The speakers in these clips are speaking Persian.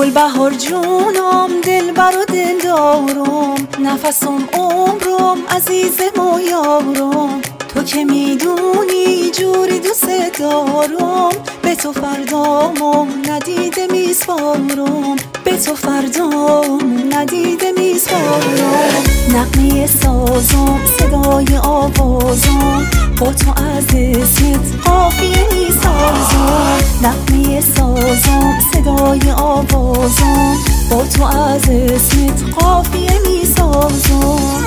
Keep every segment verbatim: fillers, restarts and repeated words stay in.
گل بهار جونم، دلبر و دلدارم، نفسم عمرم، عزیزم و یارم. تو که میدونی جوری دوست دارم، به تو فردامو ندیده میسپارم، به تو فردامو ندیده میسپارم. نغمه سازم، صدای آوازم، با تو از اسمت قافیه میسازم. نغمه سازم، صدای آوازم، با تو از اسمت قافیه میسازم.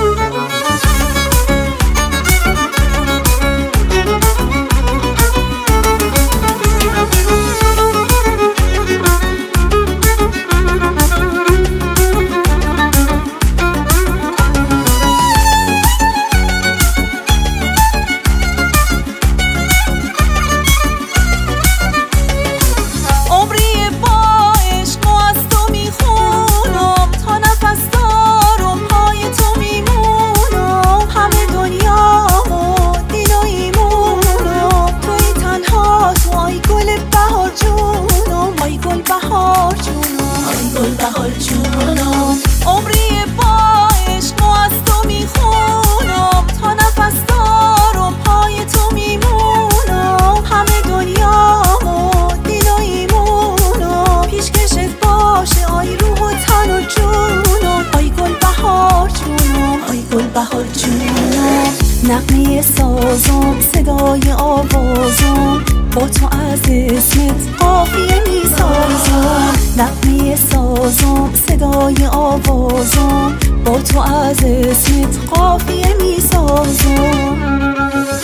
عمری با عشق و از تو میخونم، تا نفس دارم پای تو میمونم. همه دنیامو دل و ایمونم، پیش کشت باشه آی روح و تن و جونم. آی گل بهار جونم، آی گل بهار جونم. نغمه سازم، صدای آوازم، با تو از اسمت قافیه میسازم. نغمه سازم، صدای آوازم، با تو از اسمت قافیه میسازم.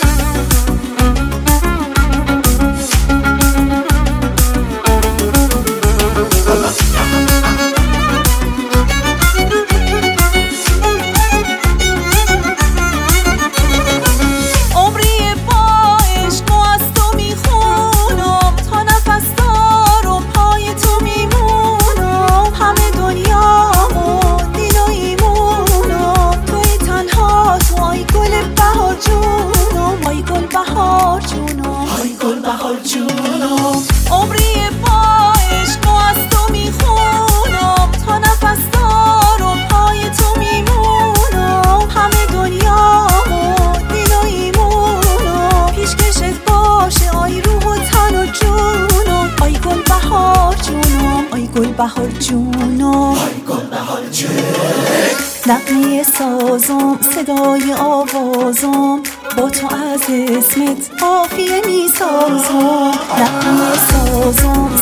عمری با عشق و از تو میخونم، تا نفس دارم پای تو میمونم. همه دنیامو دل و ایمونم، پیش کشت باشه آی روح و تن و جونم. آی گل بهار جونم، آی گل بهار جونم، آی گل بهار جونم. نغمه سازم، صدای آوازم، با تو از اسمت قافیه میسازم. نغمه سازم،